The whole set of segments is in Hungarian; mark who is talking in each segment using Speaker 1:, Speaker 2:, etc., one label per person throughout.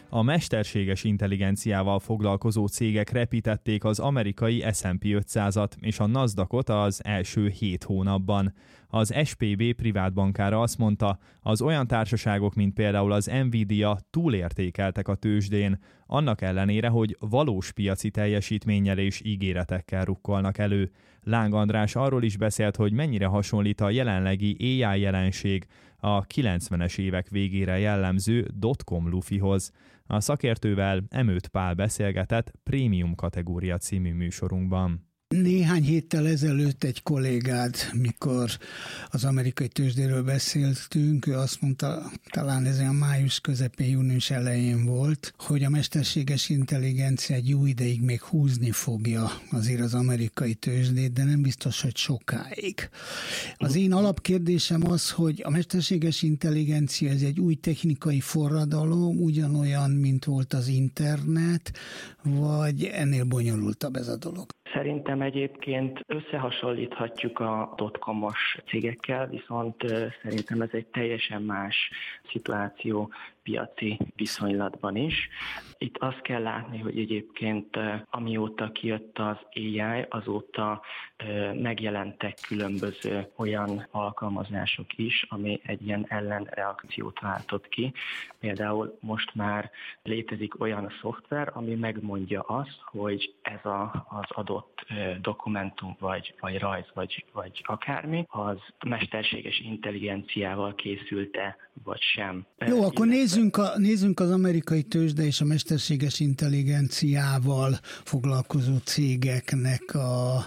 Speaker 1: A mesterséges intelligenciával foglalkozó cégek repítették az amerikai S&P 500-at és a Nasdaqot az első 7 hónapban. Az SPB privátbankára azt mondta, az olyan társaságok, mint például az Nvidia túlértékeltek a tőzsdén, annak ellenére, hogy valós piaci teljesítménnyel és ígéretekkel rukkolnak elő. Láng András arról is beszélt, hogy mennyire hasonlít a jelenlegi AI jelenség a 90-es évek végére jellemző dotcom lufihoz. A szakértővel Emőt Pál beszélgetett Prémium kategória című műsorunkban.
Speaker 2: Néhány héttel ezelőtt egy kollégád, mikor az amerikai tőzsdéről beszéltünk, ő azt mondta, talán ez a május közepén, június elején volt, hogy a mesterséges intelligencia egy jó ideig még húzni fogja azért az amerikai tőzsdét, de nem biztos, hogy sokáig. Az én alapkérdésem az, hogy a mesterséges intelligencia ez egy új technikai forradalom, ugyanolyan, mint volt az internet, vagy ennél bonyolultabb ez a dolog?
Speaker 3: Szerintem egyébként összehasonlíthatjuk a dotcomos cégekkel, viszont szerintem ez egy teljesen más szituáció piaci viszonylatban is. Itt azt kell látni, hogy egyébként amióta kijött az AI, azóta megjelentek különböző olyan alkalmazások is, ami egy ilyen ellenreakciót váltott ki. Például most már létezik olyan szoftver, ami megmondja azt, hogy ez az adott dokumentum, vagy rajz, vagy akármi, az mesterséges intelligenciával készült-e, vagy sem.
Speaker 2: Jó, akkor nézzünk az amerikai tőzsde és a mesterséges intelligenciával foglalkozó cégeknek a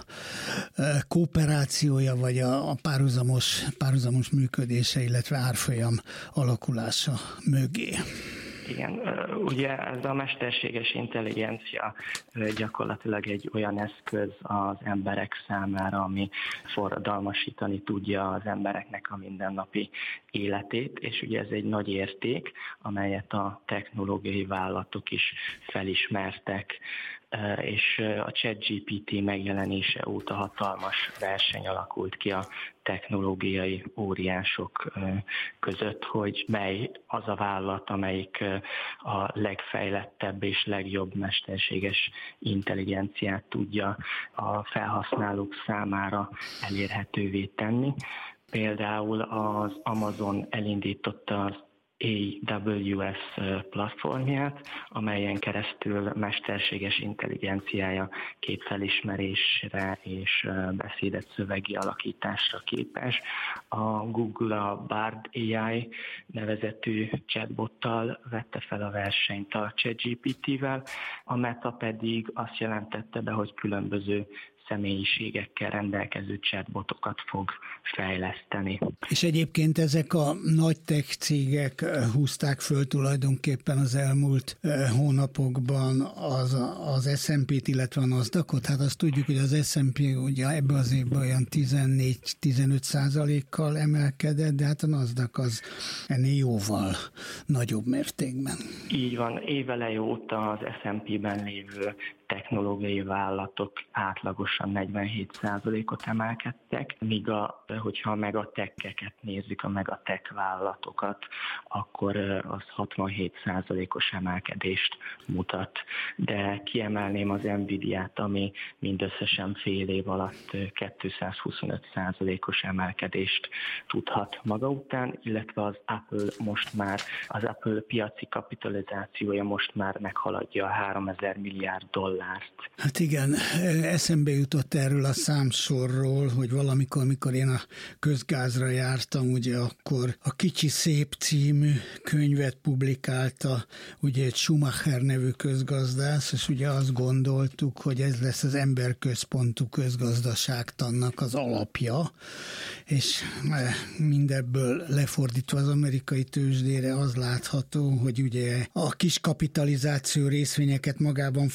Speaker 2: kooperációja, vagy a párhuzamos működése, illetve árfolyam alakulása mögé.
Speaker 3: Igen, ugye ez a mesterséges intelligencia gyakorlatilag egy olyan eszköz az emberek számára, ami forradalmasítani tudja az embereknek a mindennapi életét, és ugye ez egy nagy érték, amelyet a technológiai vállalatok is felismertek, és a ChatGPT megjelenése óta hatalmas verseny alakult ki a technológiai óriások között, hogy mely az a vállalat, amelyik a legfejlettebb és legjobb mesterséges intelligenciát tudja a felhasználók számára elérhetővé tenni. Például az Amazon elindította az AWS platformját, amelyen keresztül mesterséges intelligenciája képfelismerésre és beszédet szövegi alakításra képes. A Google a Bard AI nevezetű chatbottal vette fel a versenyt a ChatGPT-vel, a Meta pedig azt jelentette be, hogy különböző személyiségekkel rendelkező chatbotokat fog fejleszteni.
Speaker 2: És egyébként ezek a nagy tech cégek húzták föl tulajdonképpen az elmúlt hónapokban az S&P-t, illetve a Nasdaqot. Hát azt tudjuk, hogy az S&P ugye ebben az évben olyan 14-15%-kal emelkedett, de hát a Nasdaq az ennél jóval nagyobb mértékben.
Speaker 3: Így van, éveleje óta az S&P-ben lévő technológiai vállalatok átlagosan 47%-ot emelkedtek, míg hogyha a megatech-eket nézzük, a megatech vállalatokat, akkor az 67%-os emelkedést mutat. De kiemelném az Nvidia-t, ami mindösszesen fél év alatt 225%-os emelkedést tudhat maga után, illetve az Apple piaci kapitalizációja most már meghaladja a 3000 milliárd dollárt.
Speaker 2: Hát igen, eszembe jutott erről a számsorról, hogy valamikor, mikor én a közgázra jártam, ugye akkor a Kicsi Szép című könyvet publikálta ugye egy Schumacher nevű közgazdász, és ugye azt gondoltuk, hogy ez lesz az emberközpontú közgazdaságtannak az alapja, és mindebből lefordítva az amerikai tőzsdére az látható, hogy ugye a kis kapitalizáció részvényeket magában foglaló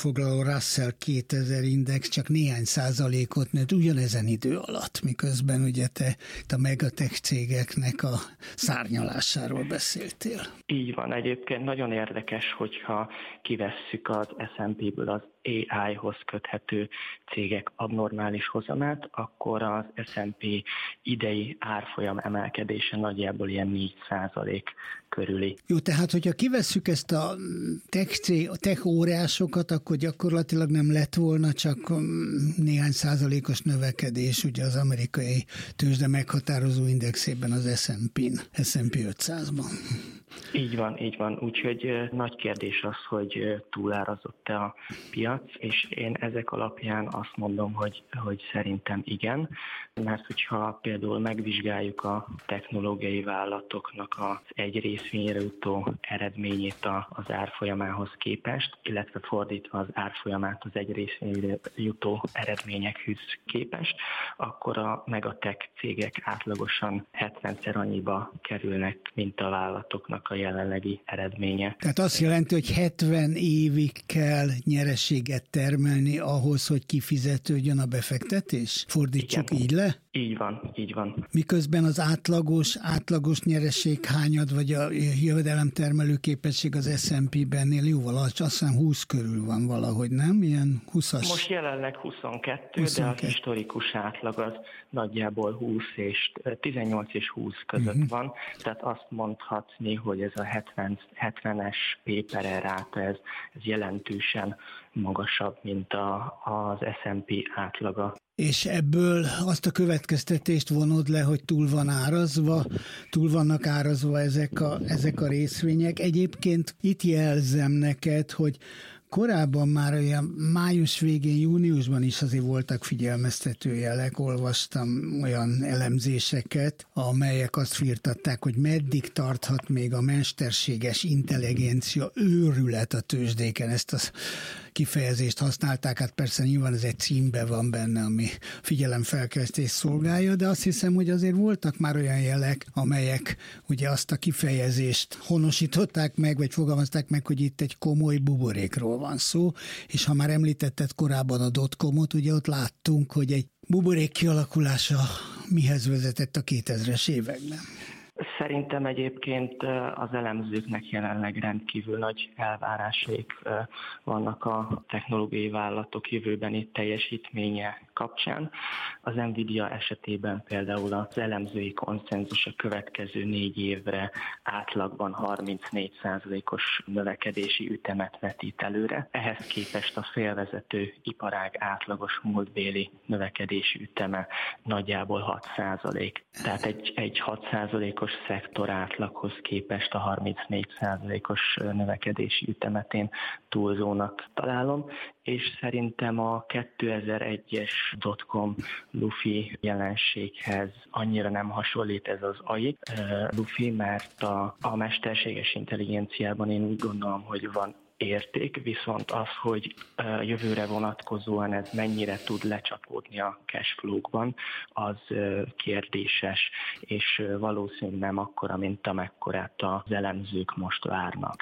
Speaker 2: Russell 2000 index csak néhány százalékot nőtt ugyanezen idő alatt, miközben ugye te a megatech cégeknek a szárnyalásáról beszéltél.
Speaker 3: Így van, egyébként nagyon érdekes, hogyha kivesszük az S&P-ből az AI-hoz köthető cégek abnormális hozamát, akkor az S&P idei árfolyam emelkedése nagyjából ilyen 4% körüli.
Speaker 2: Jó, tehát hogyha kivesszük ezt a tech óriásokat, akkor gyakorlatilag nem lett volna csak néhány százalékos növekedés ugye az amerikai tőzsde meghatározó indexében, az S&P 500-ban.
Speaker 3: Így van. Úgyhogy nagy kérdés az, hogy túlárazott-e a piac, és én ezek alapján azt mondom, hogy szerintem igen, mert hogyha például megvizsgáljuk a technológiai vállalatoknak az egy részvényre jutó eredményét az árfolyamához képest, illetve fordítva az árfolyamát az egy részvényre jutó eredményekhez képest, akkor a megatech cégek átlagosan 70-szer annyiba kerülnek, mint a vállalatoknak a jelenlegi eredménye.
Speaker 2: Tehát azt jelenti, hogy 70 évig kell nyereséget termelni ahhoz, hogy kifizetődjön a befektetés? Fordítsuk így le?
Speaker 3: Így van.
Speaker 2: Miközben az átlagos nyereséghányad, vagy a jövedelemtermelő képesség az S&P-bennél jóval alacsony, azt hiszem 20 körül van valahogy, nem? Ilyen 20-as?
Speaker 3: Most jelenleg 22, de a historikus átlag az nagyjából 18 és 20 között van, tehát azt mondhatni, hogy ez a 70-es P/E ráta, ez jelentősen magasabb, mint az S&P átlaga.
Speaker 2: És ebből azt a következtetést vonod le, hogy túl vannak árazva ezek a részvények. Egyébként itt jelzem neked, hogy korábban már olyan május végén, júniusban is azért voltak figyelmeztető jelek, olvastam olyan elemzéseket, amelyek azt firtatták, hogy meddig tarthat még a mesterséges intelligencia őrület a tőzsdéken. Ezt a kifejezést használták, hát persze nyilván ez egy címben van benne, ami figyelemfelkeltést szolgálja, de azt hiszem, hogy azért voltak már olyan jelek, amelyek ugye azt a kifejezést honosították meg, vagy fogalmazták meg, hogy itt egy komoly buborékról van szó, és ha már említetted korábban a dotcomot, ugye ott láttunk, hogy egy buborék kialakulása mihez vezetett a 2000-es években.
Speaker 3: Szerintem egyébként az elemzőknek jelenleg rendkívül nagy elvárásaik vannak a technológiai vállalatok jövőbeni teljesítménye kapcsán. Az Nvidia esetében például az elemzői konszenzus a következő 4 évre átlagban 34%-os növekedési ütemet vetít előre. Ehhez képest a félvezető iparág átlagos múltbéli növekedési üteme nagyjából 6%. Tehát egy 6%-os szektor átlaghoz képest a 34%-os növekedési ütemet én túlzónak találom, és szerintem a 2001-es dotcom lufi jelenséghez annyira nem hasonlít ez az AI lufi, mert a mesterséges intelligenciában én úgy gondolom, hogy van érték, viszont az, hogy jövőre vonatkozóan ez mennyire tud lecsapódni a cashflow-kban, az kérdéses, és valószínűleg nem akkora, mint amekkorát az elemzők most várnak.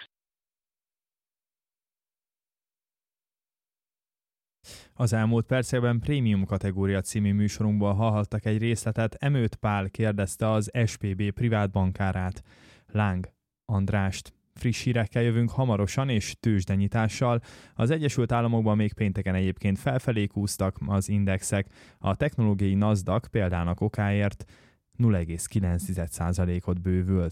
Speaker 1: Az elmúlt percekben Prémium kategória című műsorunkból hallhattak egy részletet. Emőt Pál kérdezte az SPB privátbankárát, Láng Andrást. Friss hírekkel jövünk hamarosan és tőzsdenyitással. Az Egyesült Államokban még pénteken egyébként felfelé kúztak az indexek. A technológiai NASDAQ példának okáért 0,9%-ot bővült.